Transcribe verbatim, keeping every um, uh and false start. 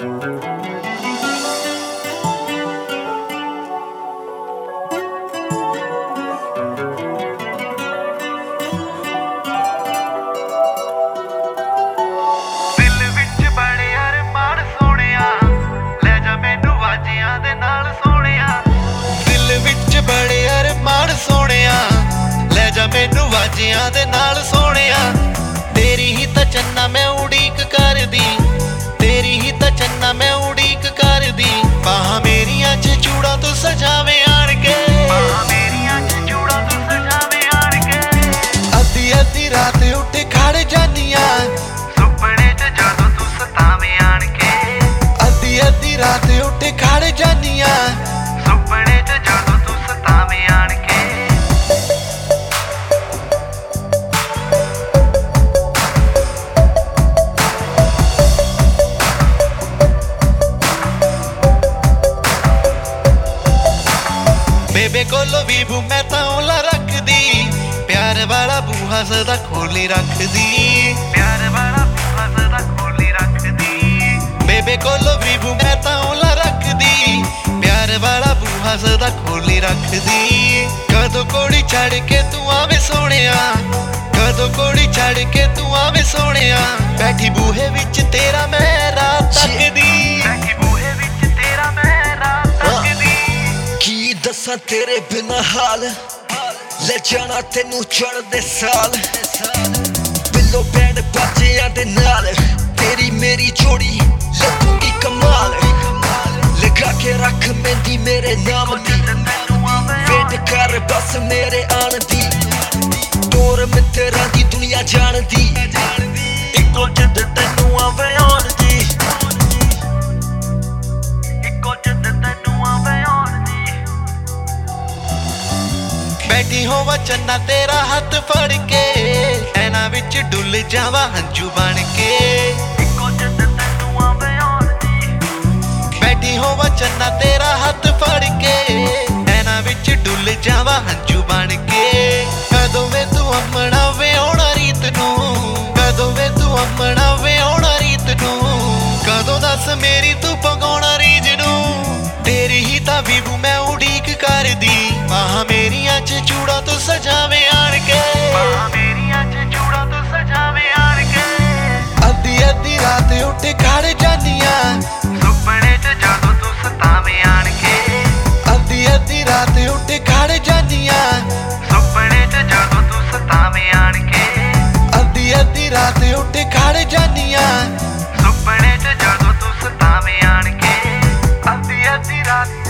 मैनू वाजियां दे नाल सोहणिया तेरी ही तां चन्ना मैं उड़ीक करदी तेरी ही तां चन्ना मैं उड़ीक करदी बाहां मेरियां च चूड़ा तू सजावे आण के बाहां मेरियां च चूड़ा तू सजावे आण के अद्धी अद्धी रात उठ खड़ जानियां सुपने च जदों तू सतावे आण के अद्धी अद्धी रात उठ खड़ जानियां सुपने च जदों तू सतावे आण के बेबे कोलो विभू मैं तां ओला रखदी प्यार वाला बूहा सदा खोली रखदी प्यार वाला बूहा सदा खोली रखदी बेबे कोलो विभू मैं तां ओला रखदी प्यार वाला बूहा सदा खोली रखदी कदों कोड़ी छड़ के तू आवे सोहणिया कदों कोड़ी छड़ के तू आवे सोहणिया बैठी बूहे विच तेरा मैं रात तकदी बैठी बूहे विच तेरा मैं रात तकदी दसां तेरे बिना हाल ले जाना तेनू चढ़दे साल बिल्लो बैंड बाजियां दे नाल तेरी मेरी जोड़ी लगूगी कमाल लगा के रख मेहंदी मेरे नाम दी वेट कर बस मेरे आन दी टोर मित्तरां दी दुनिया जानदी इक्को जिद तेनू आवे आन दी इक्को जिद तेनू आवे आन दी बैठी होवा चन्ना तेरा हाथ फड़ के ऐना विच डुल जावा हंजू बन के इक्को जिद तैनू आवे आण दी बैठी होवा चन्ना तेरा हाथ फड़ के ऐना विच डुल जावा हंजू बन के कदों वे तू अमना वे आउणा रीत नू कदों वे तू अमना वे आउणा रीत नू कदों दस मेरी तू पगाउणा रीज नू तेरी ही तां विभू मैं उड़ीक करदी बाहां मेरियां च चूड़ा तू सजावे आण के बाहां मेरियां च चूड़ा तू सजावे आण के अद्धी अद्धी रात उठ खड़ जानियां सुपने च जदों तू सतावे आण के अद्धी अद्धी रात उठ खड़ जानियां सुपने च जदों तू सतावे आण के अद्धी अद्धी रात उठ खड़ जानियां सुपने च जदों तू सतावे आण के अद्धी अद्धी रात